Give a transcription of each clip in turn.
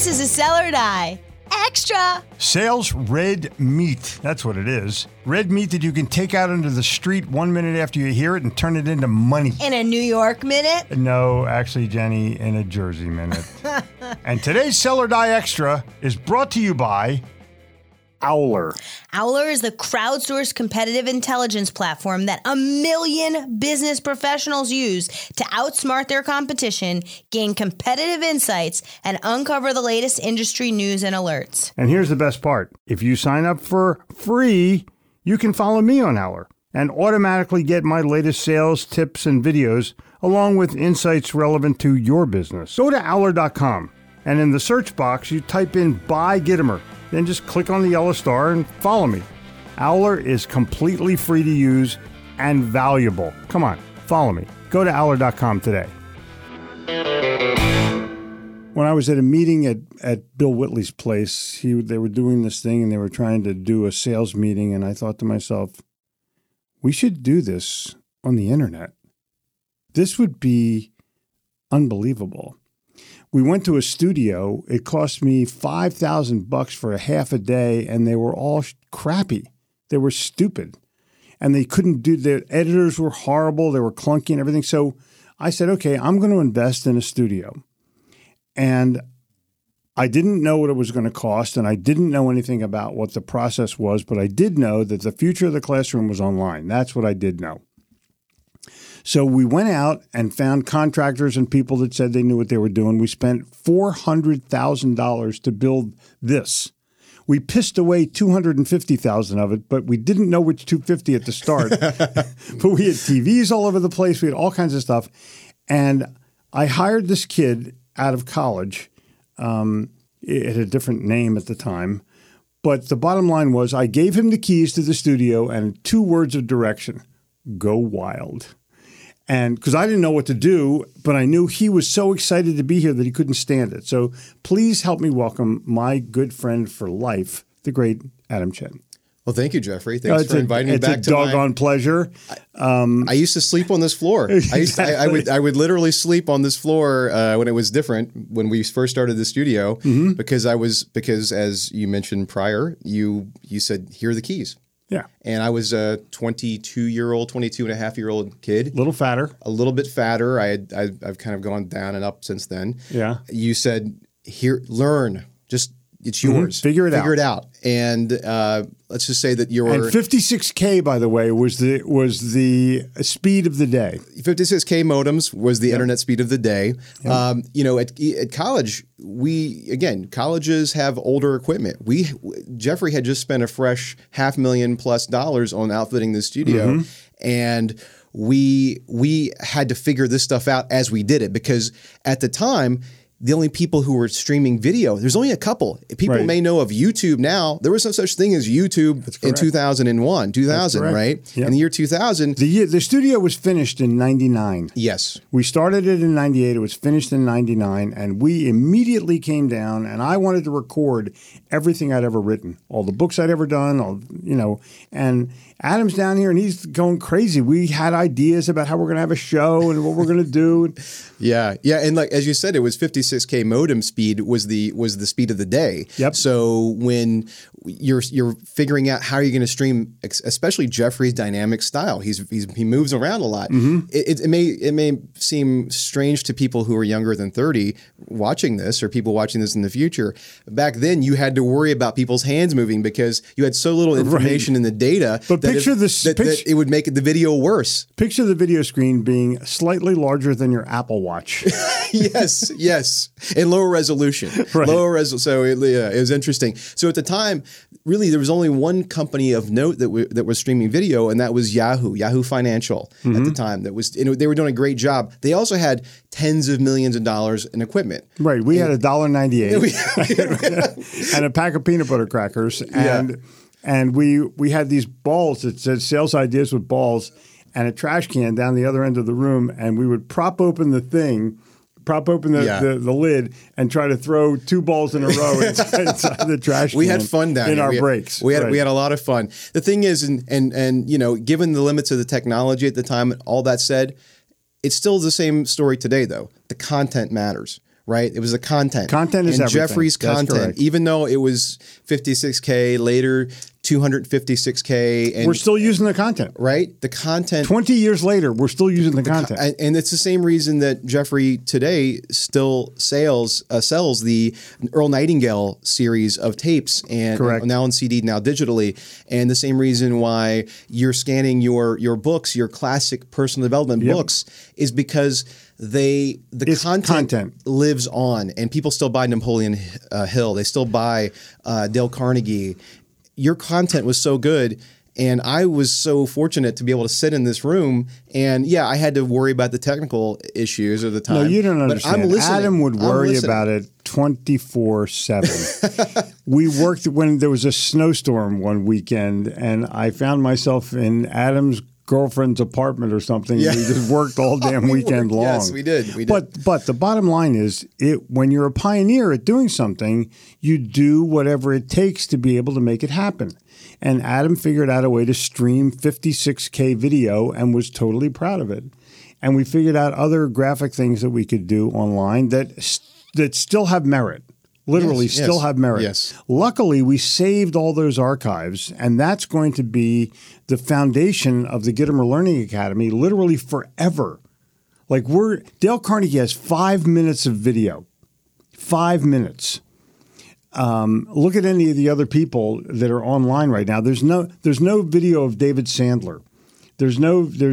This is a Sell or Die Extra. Sales red meat. That's what it is. Red meat that you can take out into the street 1 minute after you hear it and turn it into money. In a New York minute? No, actually, Jenny, in a Jersey minute. And today's Sell or Die Extra is brought to you by Owler. Owler is the crowdsourced competitive intelligence platform that 1 million business professionals use to outsmart their competition, gain competitive insights, and uncover the latest industry news and alerts. And here's the best part. If you sign up for free, you can follow me on Owler and automatically get my latest sales tips and videos, along with insights relevant to your business. Go to Owler.com, and in the search box, you type in Buy Gittimer. Then just click on the yellow star and follow me. Owler is completely free to use and valuable. Come on, follow me. Go to Owler.com today. When I was at a meeting at Bill Whitley's place, they were doing this thing and they were trying to do a sales meeting. And I thought to myself, we should do this on the internet. This would be unbelievable. We went to a studio. It cost me $5,000 for a half a day, and they were all crappy. They were stupid, and they couldn't do. The editors were horrible. They were clunky and everything. So I said, okay, I'm going to invest in a studio. And I didn't know what it was going to cost, and I didn't know anything about what the process was, but I did know that the future of the classroom was online. That's what I did know. So we went out and found contractors and people that said they knew what they were doing. We spent $400,000 to build this. We pissed away $250,000 of it, but we didn't know which 250 at the start. But we had TVs all over the place. We had all kinds of stuff. And I hired this kid out of college. It had a different name at the time. But the bottom line was I gave him the keys to the studio and 2 words of direction: go wild. And because I didn't know what to do, but I knew he was so excited to be here that he couldn't stand it. So please help me welcome my good friend for life, the great Adam Chen. Well, thank you, Jeffrey. Thanks for inviting me back to It's a doggone pleasure. I used to sleep on this floor. Exactly. I would literally sleep on this floor when it was different when we first started the studio because as you mentioned prior, you said, here are the keys. Yeah. And I was a 22 and a half year old kid. A little fatter. A little bit fatter. I've kind of gone down and up since then. Yeah. You said, here, learn. Just, it's yours. Figure it out. And let's just say that you're... And 56K, by the way, was the speed of the day. 56K modems was the internet speed of the day. Yep. At college, colleges have older equipment. Jeffrey had just spent a fresh $500,000+ on outfitting the studio, and we had to figure this stuff out as we did it, because at the time, the only people who were streaming video, there's only a couple. People may know of YouTube now. There was no such thing as YouTube in 2000, right? Yep. In the year 2000. The studio was finished in 99. Yes. We started it in 98. It was finished in 99. And we immediately came down, and I wanted to record everything I'd ever written, all the books I'd ever done, and Adam's down here, and he's going crazy. We had ideas about how we're going to have a show and what we're going to do. Yeah. And like as you said, it was 56K modem speed was the speed of the day. Yep. So when you're figuring out how you're going to stream, especially Jeffrey's dynamic style, he moves around a lot. It may seem strange to people who are younger than 30 watching this, or people watching this in the future. Back then, you had to worry about people's hands moving because you had so little information in the data. But that that it would make the video worse. Picture the video screen being slightly larger than your Apple Watch. Yes, in lower resolution. Right. So it was interesting. So at the time, really, there was only one company of note that was streaming video, and that was Yahoo Financial at the time. They were doing a great job. They also had tens of millions of dollars in equipment. Right. We had $1.98 and a pack of peanut butter crackers, and we had these balls that said sales ideas with balls, and a trash can down the other end of the room, and we would prop open the lid and try to throw 2 balls in a row inside the trash can. We had fun down in here. our breaks. We had a lot of fun. The thing is, and given the limits of the technology at the time, all that said, it's still the same story today, though. The content matters. right? It was the content. Content is and everything. Jeffrey's That's content, correct. even though it was 56K, later 256K. And, We're still using the content. right? The content. 20 years later, we're still using the content. And it's the same reason that Jeffrey today still sells the Earl Nightingale series of tapes, and Correct. now on CD, now digitally. And the same reason why you're scanning your books, your classic personal development books, is because the It's content. lives on, and people still buy Napoleon Hill. They still buy Dale Carnegie. Your content was so good. And I was so fortunate to be able to sit in this room, and I had to worry about the technical issues of the time. No, you don't But understand. I'm listening. Adam would I'm worry listening. about it 24/7. We worked when there was a snowstorm one weekend, and I found myself in Adam's girlfriend's apartment or something. Yeah. We just worked all damn weekend long. Yes, we did. But the bottom line is, when you're a pioneer at doing something, you do whatever it takes to be able to make it happen. And Adam figured out a way to stream 56K video and was totally proud of it. And we figured out other graphic things that we could do online that still have merit. Literally Yes, still yes, have merit. yes. Luckily, we saved all those archives, and that's going to be the foundation of the Gittimer Learning Academy literally forever. Like Dale Carnegie has 5 minutes of video. 5 minutes. Look at any of the other people that are online right now. There's no video of David Sandler. There is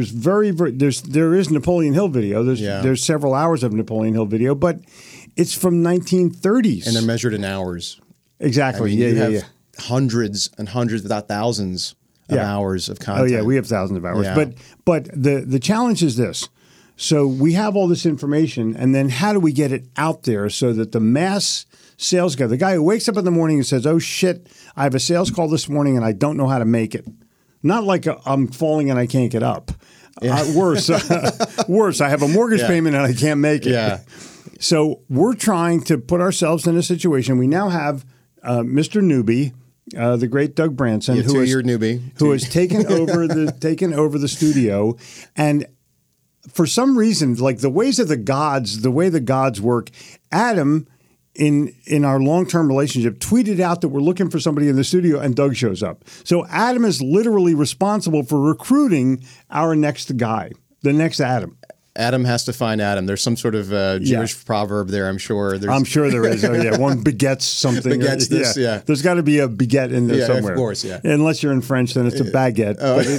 Napoleon Hill video. There's several hours of Napoleon Hill video, but it's from 1930s. And they're measured in hours. Exactly. You have hundreds and hundreds, if not thousands, of hours of content. Oh yeah, we have thousands of hours. Yeah. But the challenge is this. So we have all this information, and then how do we get it out there so that the mass sales guy, the guy who wakes up in the morning and says, "Oh shit, I have a sales call this morning and I don't know how to make it." Not like I'm falling and I can't get up. Worse, I have a mortgage payment and I can't make it. Yeah. So we're trying to put ourselves in a situation. We now have Mr. Newbie, the great Doug Branson, who has taken over the studio, and for some reason, like the way the gods work, Adam, in our long-term relationship, tweeted out that we're looking for somebody in the studio, and Doug shows up. So Adam is literally responsible for recruiting our next guy, the next Adam. Adam has to find Adam. There's some sort of Jewish proverb there, I'm sure. I'm sure there is. Oh, yeah. One begets something. Begets this, yeah. There's got to be a beget in there somewhere. Of course, yeah. Unless you're in French, then it's a baguette.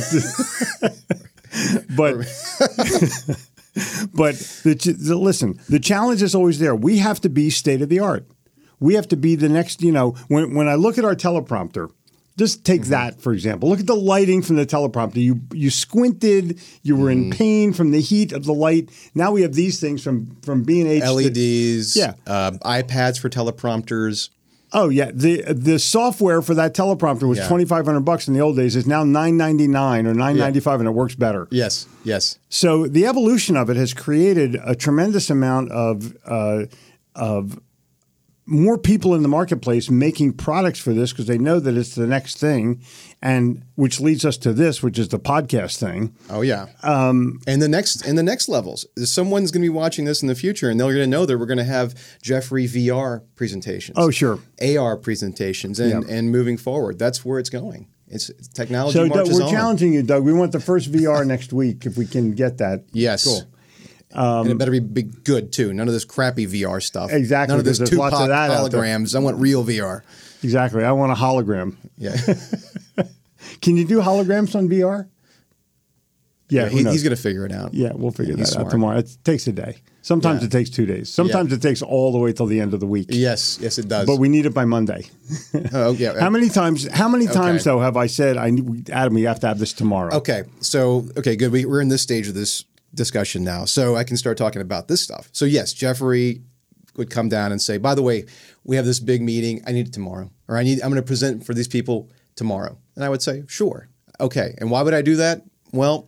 But listen, the challenge is always there. We have to be state of the art. We have to be the next, when I look at our teleprompter, just take that, for example. Look at the lighting from the teleprompter. You squinted. You were in pain from the heat of the light. Now we have these things from B&H. LEDs, iPads for teleprompters. Oh, yeah. The software for that teleprompter was $2,500 in the old days. It's now $999 or $995, and it works better. Yes. So the evolution of it has created a tremendous amount of more people in the marketplace making products for this because they know that it's the next thing, and which leads us to this, which is the podcast thing. Oh yeah. And the next levels, someone's going to be watching this in the future, and they're going to know that we're going to have Jeffrey VR presentations. Oh sure. AR presentations, and moving forward, that's where it's going. It's technology. So marches we're on. challenging you, Doug. We want the first VR next week if we can get that. Yes. Cool. And it better be good too. None of this crappy VR stuff. Exactly. None of this There's Tupac lots of that out there. holograms. I want real VR. Exactly. I want a hologram. Yeah. Can you do holograms on VR? Yeah, he's going to figure it out. Yeah, we'll figure that out smart. tomorrow. It takes a day. Sometimes it takes 2 days. Sometimes it takes all the way till the end of the week. Yes, it does. But we need it by Monday. Oh yeah. How many times though have I said, Adam, we have to have this tomorrow? Okay. So good. We're in this stage of this discussion now, so I can start talking about this stuff. So yes, Jeffrey would come down and say, by the way, we have this big meeting. I need it tomorrow, or I'm going to present for these people tomorrow. And I would say, sure. Okay. And why would I do that? Well,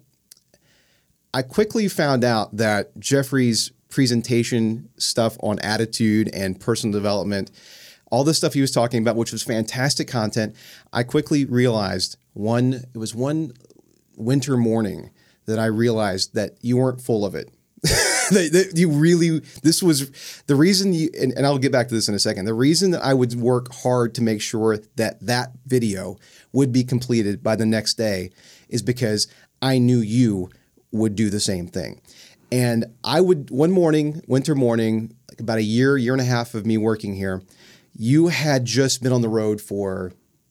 I quickly found out that Jeffrey's presentation stuff on attitude and personal development, all the stuff he was talking about, which was fantastic content, I quickly realized it was one winter morning that I realized that you weren't full of it. This was the reason and I'll get back to this in a second. The reason that I would work hard to make sure that video would be completed by the next day is because I knew you would do the same thing. And I would, one morning, winter morning, like about a year and a half of me working here, you had just been on the road for,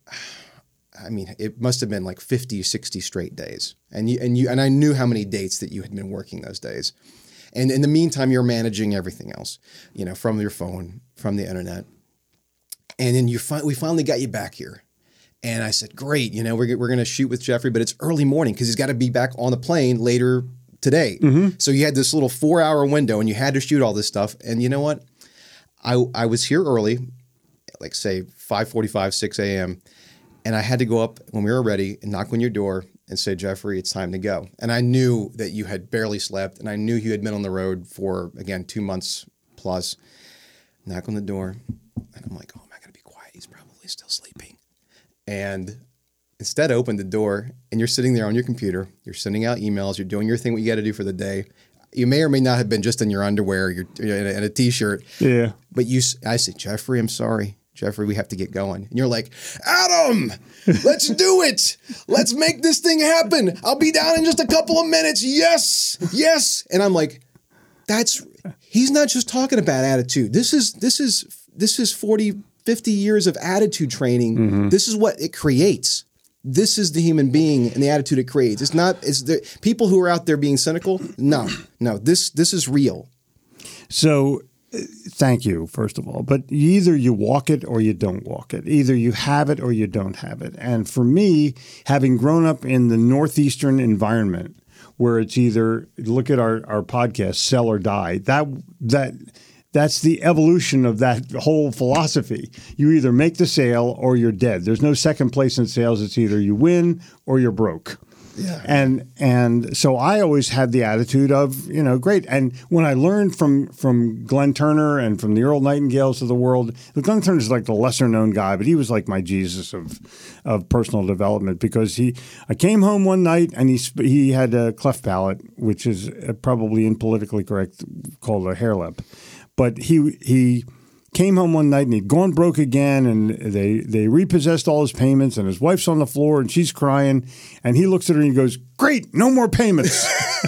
I mean, it must have been like 50, 60 straight days. And I knew how many dates that you had been working those days. And in the meantime, you're managing everything else, from your phone, from the internet. And then we finally got you back here. And I said, great, we're going to shoot with Jeffrey, but it's early morning because he's got to be back on the plane later today. Mm-hmm. So you had this little 4-hour window and you had to shoot all this stuff. And you know what? I was here early, like say 5:45, 6 a.m. And I had to go up when we were ready and knock on your door and say, Jeffrey, it's time to go. And I knew that you had barely slept and I knew you had been on the road for, again, 2 months plus. Knock on the door and I'm like, oh, am I going to be quiet? He's probably still sleeping. And instead, I opened the door and you're sitting there on your computer. You're sending out emails. You're doing your thing, what you got to do for the day. You may or may not have been just in your underwear, you're in a T-shirt. Yeah. But I said, Jeffrey, I'm sorry. Jeffrey, we have to get going. And you're like, Adam, let's do it. Let's make this thing happen. I'll be down in just a couple of minutes. Yes, yes. And I'm like, he's not just talking about attitude. This is 40, 50 years of attitude training. Mm-hmm. This is what it creates. This is the human being and the attitude it creates. It's the people who are out there being cynical. No, this is real. So thank you, first of all. But either you walk it or you don't walk it. Either you have it or you don't have it. And for me, having grown up in the Northeastern environment where it's either, look at our podcast, sell or die, that's the evolution of that whole philosophy. You either make the sale or you're dead. There's no second place in sales. It's either you win or you're broke. Yeah. And so I always had the attitude of, great. And when I learned from Glenn Turner and from the Earl Nightingales of the world, Glenn Turner's like the lesser known guy, but he was like my Jesus of personal development because I came home one night and he had a cleft palate, which is probably impolitically correct, called a hair lip. But he came home one night and he'd gone broke again and they repossessed all his payments and his wife's on the floor and she's crying and he looks at her and he goes, great, no more payments.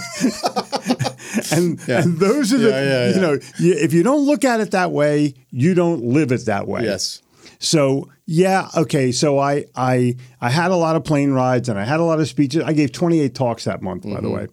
and those are if you don't look at it that way, you don't live it that way. Yes. So, okay. So I had a lot of plane rides and I had a lot of speeches. I gave 28 talks that month, by the way,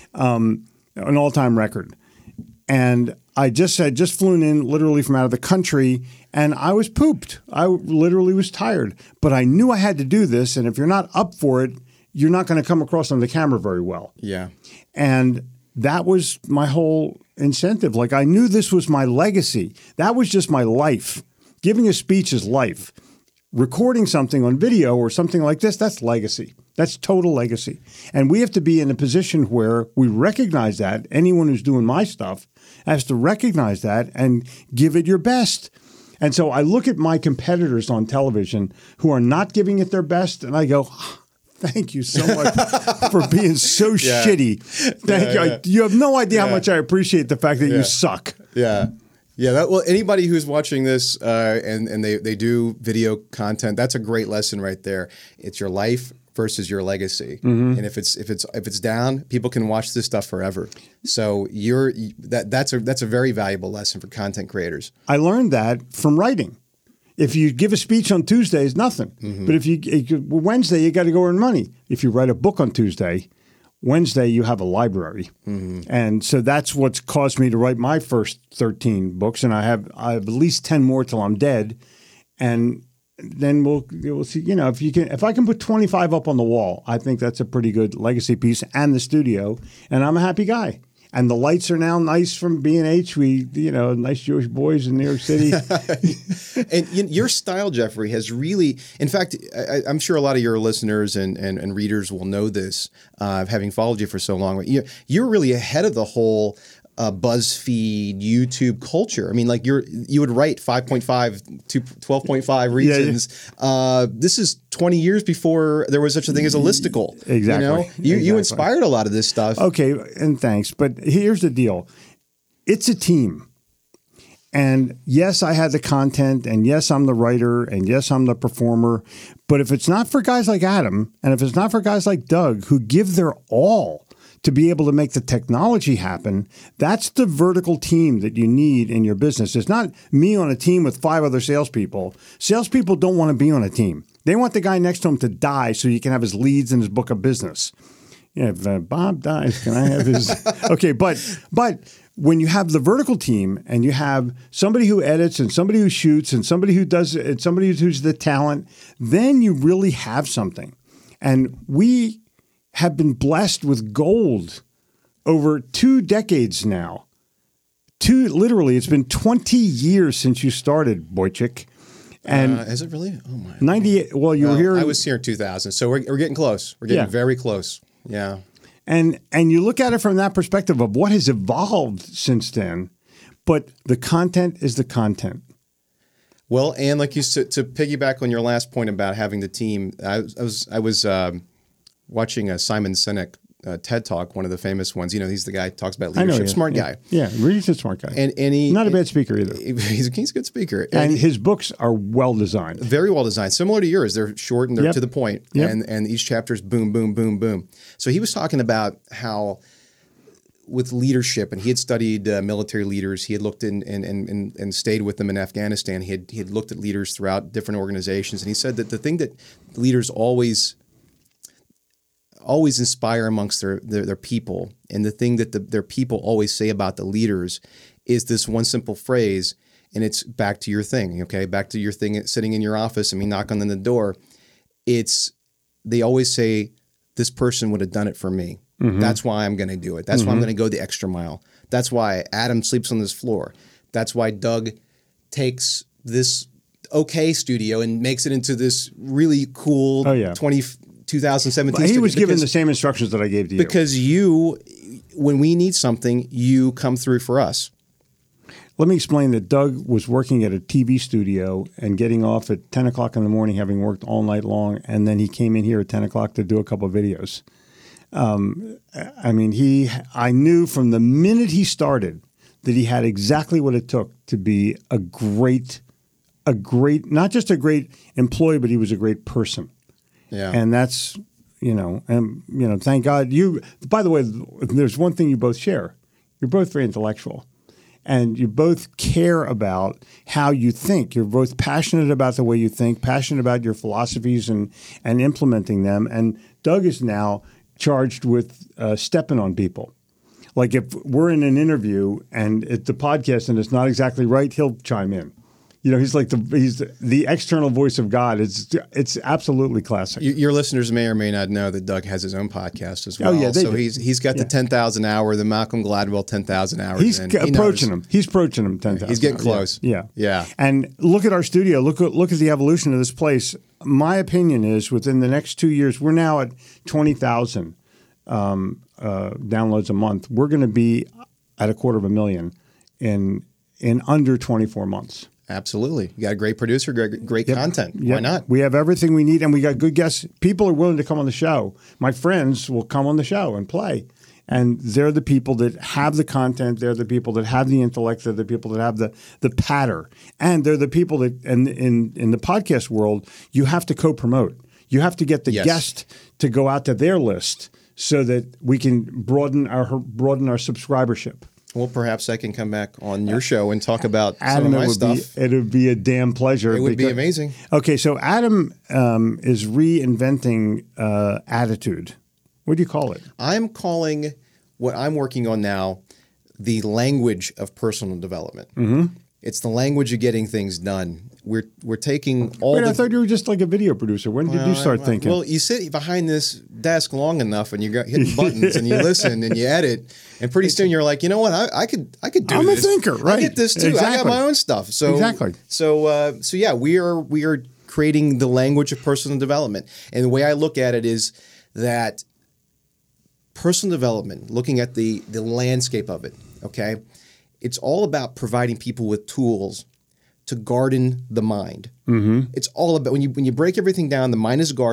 an all-time record. And I had just flown in literally from out of the country and I was pooped. I literally was tired, but I knew I had to do this. And if you're not up for it, you're not going to come across on the camera very well. Yeah. And that was my whole incentive. Like I knew this was my legacy. That was just my life. Giving a speech is life. Recording something on video or something like this, that's legacy. That's total legacy. And we have to be in a position where we recognize that. Anyone who's doing my stuff has to recognize that and give it your best. And so I look at my competitors on television who are not giving it their best, and I go, thank you so much for being so shitty. Thank you. You have no idea how much I appreciate the fact that you suck. Yeah. Yeah. Well, anybody who's watching this and they do video content, that's a great lesson right there. It's your life versus your legacy. Mm-hmm. And if it's down, people can watch this stuff forever. So that's a very valuable lesson for content creators. I learned that from writing. If you give a speech on Tuesday, it's nothing. Mm-hmm. But if Wednesday, you got to go earn money. If you write a book on Tuesday, Wednesday you have a library. Mm-hmm. And so that's what's caused me to write my first 13 books. And I have at least 10 more till I'm dead. And then we'll see, if I can put 25 up on the wall, I think that's a pretty good legacy piece and the studio. And I'm a happy guy. And the lights are now nice from B&H. We, nice Jewish boys in New York City. And your style, Jeffrey, has really, in fact, I'm sure a lot of your listeners and readers will know this, having followed you for so long. You're really ahead of the whole BuzzFeed, YouTube culture. I mean, like you would write 5.5 to 12.5 reasons. Yeah. This is 20 years before there was such a thing as a listicle. Exactly. You inspired a lot of this stuff. Okay, and thanks. But here's the deal. it's a team. And yes, I had the content, and yes, I'm the writer, and yes, I'm the performer. But if it's not for guys like Adam, and if it's not for guys like Doug who give their all to be able to make the technology happen, that's the vertical team that you need in your business. It's not me on a team with 5 other salespeople. Salespeople don't want to be on a team. They want the guy next to him to die so you can have his leads in his book of business. Yeah, if Bob dies, can I have his? Okay, but when you have the vertical team and you have somebody who edits and somebody who shoots and somebody who does and somebody who's the talent, then you really have something. And we have been blessed with gold over 2 decades now. Literally, it's been 20 years since you started, Wojciech. And is it really? Oh my! 98. Well, you were here. I was here in 2000, so we're getting close. We're getting very close. Yeah. And you look at it from that perspective of what has evolved since then, but the content is the content. Well, and like you said, to piggyback on your last point about having the team, I was watching a Simon Sinek TED Talk, one of the famous ones. You know, he's the guy who talks about leadership, smart guy. Yeah, really a smart guy. And he not a bad speaker either. He's a good speaker, and his books are well designed, very well designed, similar to yours. They're short and they're to the point, and each chapter is boom, boom, boom, boom. So he was talking about how with leadership, and he had studied military leaders. He had looked in and stayed with them in Afghanistan. He had looked at leaders throughout different organizations, and he said that the thing that leaders always inspire amongst their people, and the thing that their people always say about the leaders is this one simple phrase, and it's back to your thing, okay? Back to your thing sitting in your office and me knocking on the door. They always say, this person would have done it for me. Mm-hmm. That's why I'm going to do it. That's why I'm going to go the extra mile. That's why Adam sleeps on this floor. That's why Doug takes this okay studio and makes it into this really cool 2017. He was given the same instructions that I gave to you. Because when we need something, you come through for us. Let me explain that Doug was working at a TV studio and getting off at 10 o'clock in the morning, having worked all night long, and then he came in here at 10 o'clock to do a couple of videos. I knew from the minute he started that he had exactly what it took to be a great, not just a great employee, but he was a great person. Yeah. And that's, thank God by the way, there's one thing you both share. You're both very intellectual and you both care about how you think. You're both passionate about the way you think, passionate about your philosophies and implementing them. And Doug is now charged with stepping on people. Like if we're in an interview and it's the podcast and it's not exactly right, he'll chime in. He's like he's the external voice of God. It's absolutely classic. Your listeners may or may not know that Doug has his own podcast as well. Oh yeah, so he's got the 10,000 hour, the Malcolm Gladwell 10,000 hours. He's approaching him. He's approaching him 10,000. He's getting close. Yeah. And look at our studio. Look at the evolution of this place. My opinion is within the next 2 years, we're now at 20,000 downloads a month. We're going to be at 250,000 in under 24 months. Absolutely. You got a great producer, great content. Yep. Why not? We have everything we need, and we got good guests. People are willing to come on the show. My friends will come on the show and play. And they're the people that have the content. They're the people that have the intellect. They're the people that have the patter. And they're the people that, in the podcast world, you have to co-promote. You have to get the guest to go out to their list so that we can broaden our subscribership. Well, perhaps I can come back on your show and talk about some of my stuff. It would be a damn pleasure. It would be amazing. Okay, so Adam is reinventing attitude. What do you call it? I'm calling what I'm working on now the language of personal development. Mm-hmm. It's the language of getting things done. We're taking all. I thought you were just like a video producer. When did you start thinking? Well, you sit behind this desk long enough, and you're hitting buttons, and you listen, and you edit, and pretty soon you're like, you know what? I could do this. I'm a thinker, right? I get this too. Exactly. I got my own stuff. So exactly. So yeah, we are creating the language of personal development, and the way I look at it is that personal development, looking at the landscape of it, okay. It's all about providing people with tools to garden the mind. Mm-hmm. It's all about when you break everything down. The mind is a garden.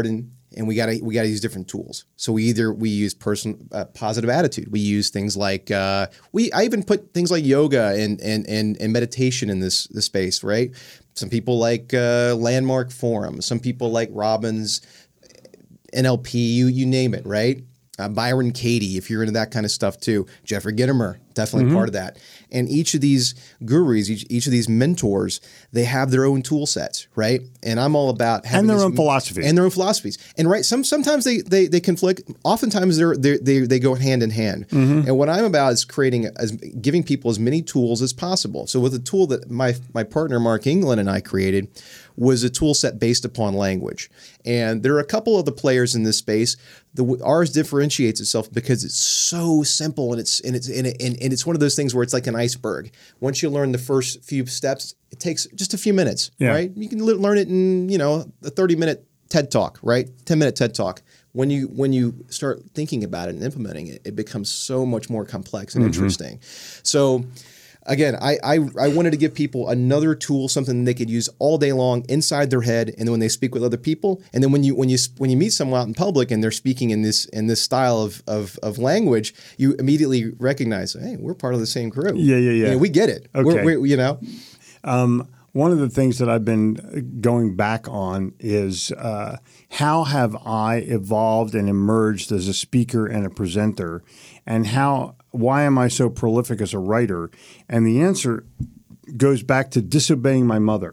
and we gotta use different tools. So we use positive attitude. We use things like I even put things like yoga and meditation in this space, right? Some people like Landmark Forum. Some people like Robbins, NLP. You name it, right? Byron Katie, if you're into that kind of stuff too. Jeffrey Gitomer, definitely part of that. And each of these gurus, each of these mentors, they have their own tool sets, right? And I'm all about having their own philosophy. And their own philosophies. And right, sometimes they conflict. Oftentimes they go hand in hand. And what I'm about is giving people as many tools as possible. So with the tool that my partner Mark England and I created was a tool set based upon language. And there are a couple of the players in this space. Ours differentiates itself because it's so simple, and it's one of those things where it's like an iceberg. Once you learn the first few steps, it takes just a few minutes, right? You can learn it in a 30-minute TED Talk, right? 10-minute TED Talk. When you start thinking about it and implementing it, it becomes so much more complex and interesting. So again, I wanted to give people another tool, something they could use all day long inside their head, and then when they speak with other people, and then when you meet someone out in public and they're speaking in this style of language, you immediately recognize, hey, we're part of the same crew. Yeah. We get it. Okay. One of the things that I've been going back on is how have I evolved and emerged as a speaker and a presenter, and why am I so prolific as a writer? And the answer goes back to disobeying my mother.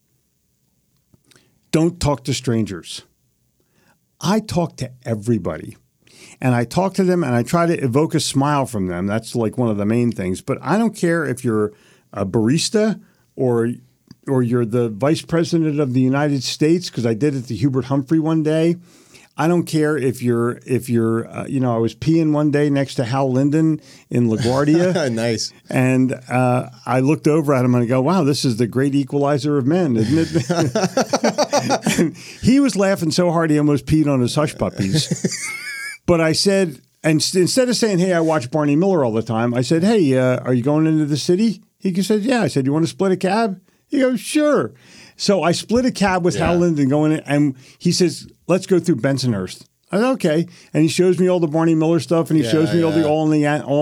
Don't talk to strangers. I talk to everybody. And I talk to them and I try to evoke a smile from them. That's like one of the main things. But I don't care if you're a barista or you're the vice president of the United States, because I did it to Hubert Humphrey one day. I don't care if you're I was peeing one day next to Hal Linden in LaGuardia. Nice. And I looked over at him and I go, wow, this is the great equalizer of men, isn't it? And he was laughing so hard he almost peed on his hush puppies. But I said, and instead of saying, hey, I watch Barney Miller all the time, I said, hey, are you going into the city? He said, yeah. I said, you want to split a cab? He goes, sure. So I split a cab with Hal Linden going in, and he says, let's go through Bensonhurst. I said, okay. And he shows me all the Barney Miller stuff, and he shows me all the all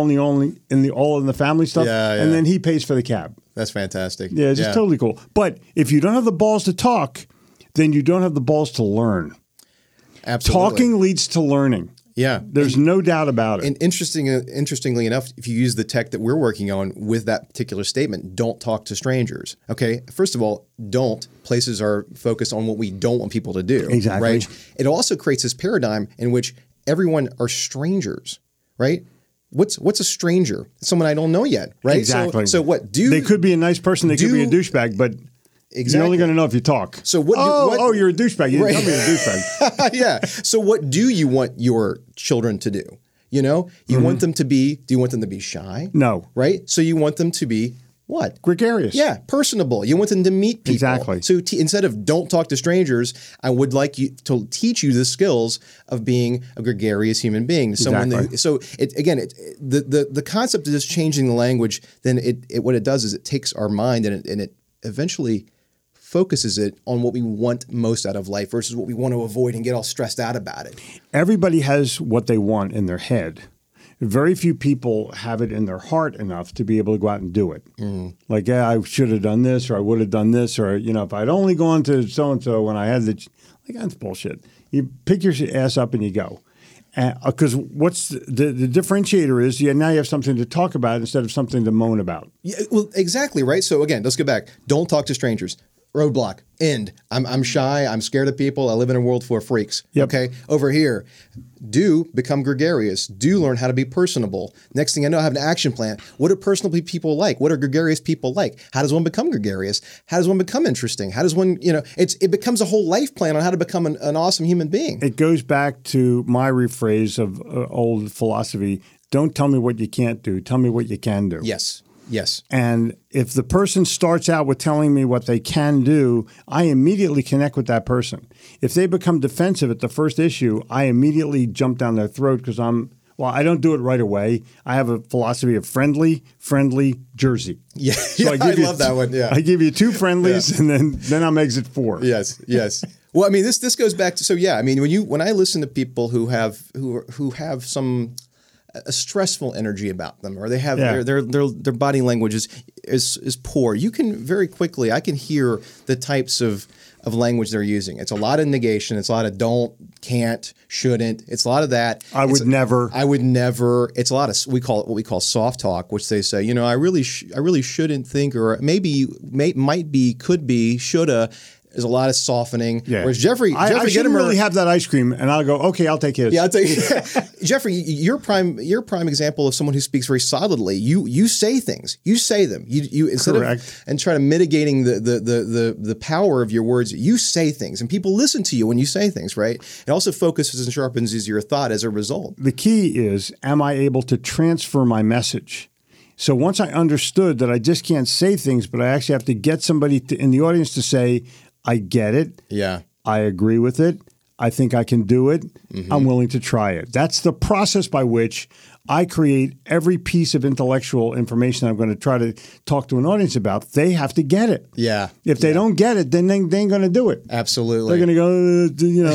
in the family stuff. And then he pays for the cab. That's fantastic. Yeah, it's just totally cool. But if you don't have the balls to talk, then you don't have the balls to learn. Absolutely. Talking leads to learning. Yeah. There's no doubt about it. And interestingly enough, if you use the tech that we're working on with that particular statement, don't talk to strangers. Okay. First of all, places our focus on what we don't want people to do. Exactly. Right. It also creates this paradigm in which everyone are strangers, right? What's a stranger? Someone I don't know yet, right? Exactly. So what they could be a nice person, they could be a douchebag, but you're only going to know if you talk. So you're a douchebag. You didn't tell me you're a douchebag. Yeah. So what do you want your children to do? You want them to be, do you want them to be shy? No. Right? So you want them to be what? Gregarious. Yeah. Personable. You want them to meet people. Exactly. So instead of don't talk to strangers, I would like you to teach you the skills of being a gregarious human being. Exactly. The concept of just changing the language, then what it does is it takes our mind and it eventually focuses it on what we want most out of life versus what we want to avoid and get all stressed out about it. Everybody has what they want in their head. Very few people have it in their heart enough to be able to go out and do it. Like, I should have done this, or I would have done this, or, if I'd only gone to so-and-so when I had that's bullshit. You pick your ass up and you go. Because what's the differentiator is now you have something to talk about instead of something to moan about. Yeah, well, exactly, right? So again, let's go back. Don't talk to strangers. Roadblock. End. I'm shy. I'm scared of people. I live in a world full of freaks. Yep. Okay. Over here, do become gregarious. Do learn how to be personable. Next thing I know, I have an action plan. What do personable people like? What are gregarious people like? How does one become gregarious? How does one become interesting? How does one, it becomes a whole life plan on how to become an awesome human being. It goes back to my rephrase of old philosophy. Don't tell me what you can't do. Tell me what you can do. Yes. Yes. And if the person starts out with telling me what they can do, I immediately connect with that person. If they become defensive at the first issue, I immediately jump down their throat because I don't do it right away. I have a philosophy of friendly, Jersey. Yeah, so I love that one. Yeah. I give you 2 friendlies and then I'm exit 4. Yes. Well, I mean, this goes back to, so yeah, I mean, when I listen to people who have some a stressful energy about them, or they have their body language is poor, you can very quickly, I can hear the types of language they're using. It's a lot of negation. It's a lot of don't, can't, shouldn't. It's a lot of that. I would never. It's a lot of what we call soft talk, which they say, I really shouldn't think, or maybe might be, could be, shoulda. There's a lot of softening. Yeah. Whereas Jeffrey shouldn't really have that ice cream, and I'll go, okay, I'll take his. Yeah, I'll take Jeffrey, you're prime example of someone who speaks very solidly. You say things. You say them. You instead Correct. of and try to mitigating the power of your words, you say things, and people listen to you when you say things, right? It also focuses and sharpens your thought as a result. The key is, am I able to transfer my message? So once I understood that I just can't say things, but I actually have to get somebody in the audience to say, I get it. Yeah. I agree with it. I think I can do it. Mm-hmm. I'm willing to try it. That's the process by which I create every piece of intellectual information I'm going to try to talk to an audience about. They have to get it. Yeah. If they don't get it, then they ain't going to do it. Absolutely. They're going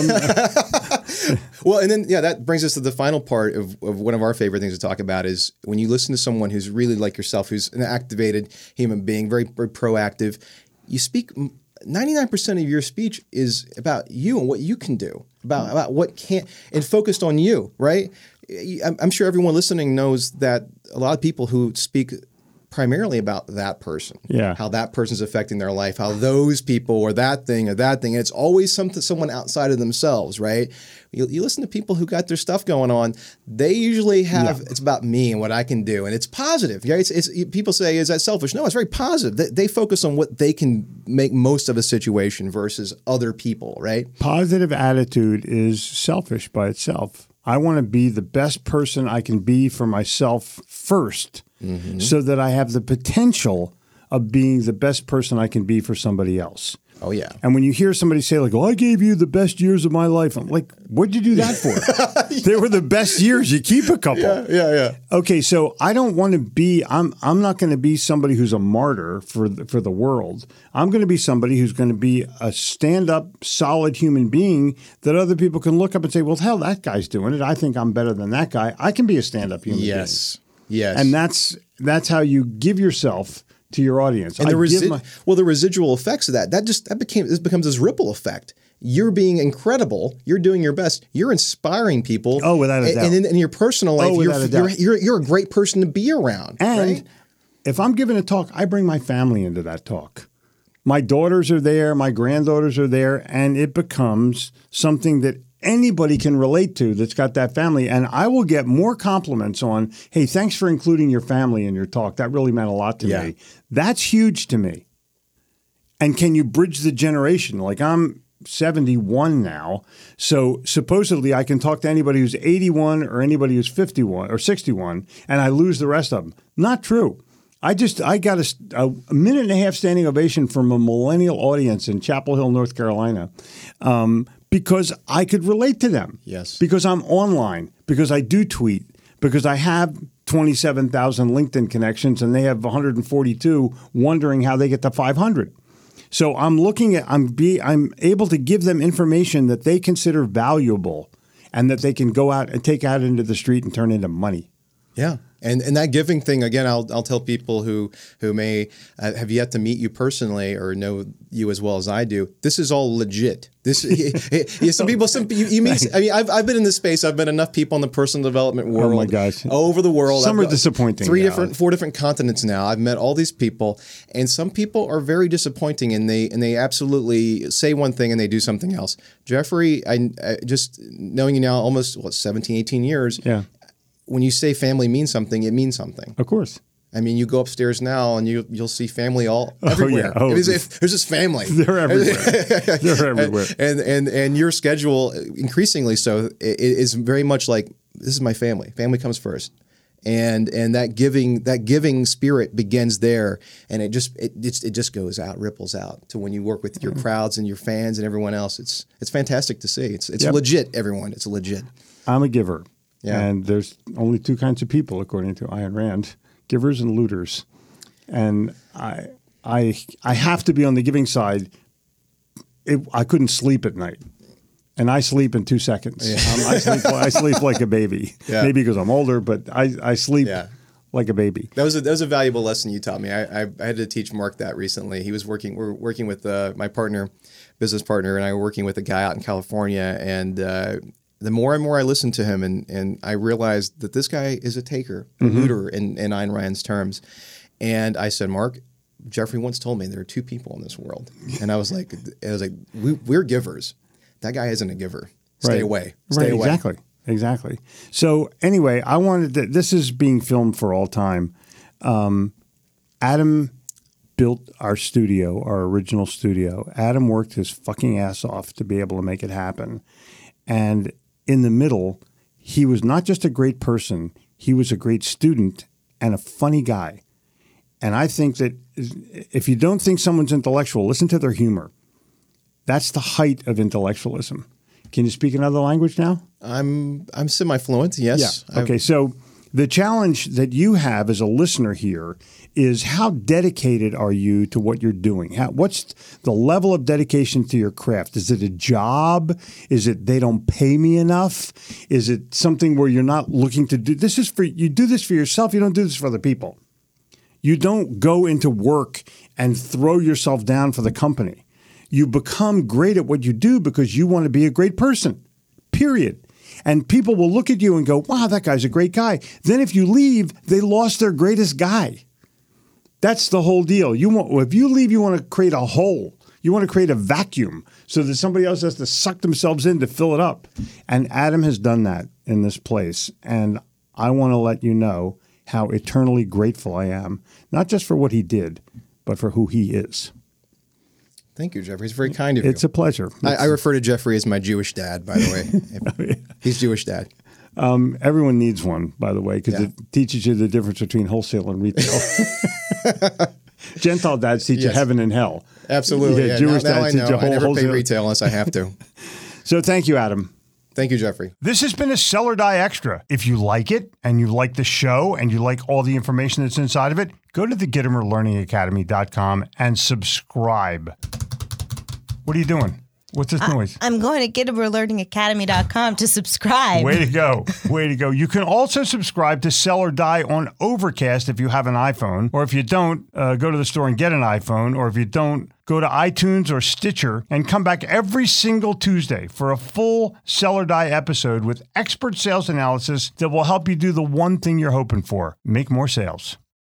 to go, Well, and then, that brings us to the final part of one of our favorite things to talk about is when you listen to someone who's really like yourself, who's an activated human being, very, very proactive, you speak. 99% of your speech is about you and what you can do, about what can't, and focused on you, right? I'm sure everyone listening knows that a lot of people who speak primarily about that person, how that person's affecting their life, how those people or that thing, and it's always someone outside of themselves, right? You listen to people who got their stuff going on, they usually have, it's about me and what I can do, and it's positive. Yeah, it's people say, is that selfish? No, it's very positive. They focus on what they can make most of a situation versus other people, right? Positive attitude is selfish by itself. I want to be the best person I can be for myself first, so that I have the potential of being the best person I can be for somebody else. Oh, yeah. And when you hear somebody say, like, I gave you the best years of my life, I'm like, what'd you do that for? They were the best years. You keep a couple. Yeah. Okay, so I don't want to be, I'm not going to be somebody who's a martyr for the world. I'm going to be somebody who's going to be a stand-up, solid human being that other people can look up and say, well, hell, that guy's doing it. I think I'm better than that guy. I can be a stand-up human being. Yes. And that's how you give yourself to your audience. And the residual effects of that becomes this ripple effect. You're being incredible. You're doing your best. You're inspiring people. Oh, without a doubt. And in your personal life, you're a great person to be around. And right? if I'm giving a talk, I bring my family into that talk. My daughters are there. My granddaughters are there. And it becomes something that anybody can relate to that's got that family. And I will get more compliments on, hey, thanks for including your family in your talk. That really meant a lot to me. That's huge to me. And can you bridge the generation? Like, I'm 71 now. So supposedly I can talk to anybody who's 81 or anybody who's 51 or 61, and I lose the rest of them. Not true. I got a minute and a half standing ovation from a millennial audience in Chapel Hill, North Carolina, because I could relate to them. Yes. Because I'm online, because I do tweet, because I have 27,000 LinkedIn connections and they have 142 wondering how they get to 500. So I'm able to give them information that they consider valuable and that they can go out and take out into the street and turn into money. Yeah. And that giving thing, again, I'll tell people who may have yet to meet you personally or know you as well as I do, this is all legit. Some people, you meet, I mean, I've been in this space. I've met enough people in the personal development world. Oh my gosh. Over the world. Some are disappointing. 4 different continents now. I've met all these people, and some people are very disappointing, and they absolutely say one thing and they do something else. Jeffrey, I just knowing you now almost 17, 18 years. Yeah. When you say family means something, it means something. Of course. I mean, you go upstairs now and you'll see family everywhere. Oh, yeah. There's just family. They're everywhere. They're everywhere. And your schedule, increasingly so, it is very much like, this is my family. Family comes first. And that giving spirit begins there, and it just goes out, ripples out to when you work with your crowds and your fans and everyone else. It's fantastic to see. It's legit, everyone. It's legit. I'm a giver. Yeah. And there's only 2 kinds of people, according to Ayn Rand, givers and looters. And I have to be on the giving side I couldn't sleep at night. And I sleep in 2 seconds. Yeah. I sleep like a baby. Yeah. Maybe because I'm older, but I sleep like a baby. That was a valuable lesson you taught me. I had to teach Mark that recently. We're working with my business partner, and I were working with a guy out in California. And the more and more I listened to him, and I realized that this guy is a taker, a looter in Ayn Rand's terms. And I said, Mark, Jeffrey once told me there are two people in this world. And I was like, we're givers. That guy isn't a giver. Stay away. Stay away. Exactly. So anyway, I wanted to, this is being filmed for all time. Adam built our studio, our original studio. Adam worked his fucking ass off to be able to make it happen. And in the middle, he was not just a great person, he was a great student and a funny guy. And I think that if you don't think someone's intellectual, listen to their humor. That's the height of intellectualism. Can you speak another language now? I'm semi-fluent, yes. Yeah. Okay, so the challenge that you have as a listener here is how dedicated are you to what you're doing? What's the level of dedication to your craft? Is it a job? Is it they don't pay me enough? Is it something where you're not looking to do this? You do this for yourself. You don't do this for other people. You don't go into work and throw yourself down for the company. You become great at what you do because you want to be a great person, period. And people will look at you and go, wow, that guy's a great guy. Then if you leave, they lost their greatest guy. That's the whole deal. If you leave, you want to create a hole. You want to create a vacuum so that somebody else has to suck themselves in to fill it up. And Adam has done that in this place. And I want to let you know how eternally grateful I am, not just for what he did, but for who he is. Thank you, Jeffrey. It's very kind of you. It's a pleasure. I refer to Jeffrey as my Jewish dad, by the way. He's Jewish dad. Everyone needs one, by the way, because it teaches you the difference between wholesale and retail. Gentile dads teach you heaven and hell. Absolutely. Yeah, Jewish dads teach you I never wholesale. pay retail unless I have to. So thank you, Adam. Thank you, Jeffrey. This has been a Sell or Die Extra. If you like it and you like the show and you like all the information that's inside of it, go to the GittimerLearningAcademy.com and subscribe. What are you doing? What's this noise? I'm going to GittimerLearningAcademy.com to subscribe. Way to go. Way to go. You can also subscribe to Sell or Die on Overcast if you have an iPhone. Or if you don't, go to the store and get an iPhone. Or if you don't, go to iTunes or Stitcher and come back every single Tuesday for a full Sell or Die episode with expert sales analysis that will help you do the one thing you're hoping for: make more sales.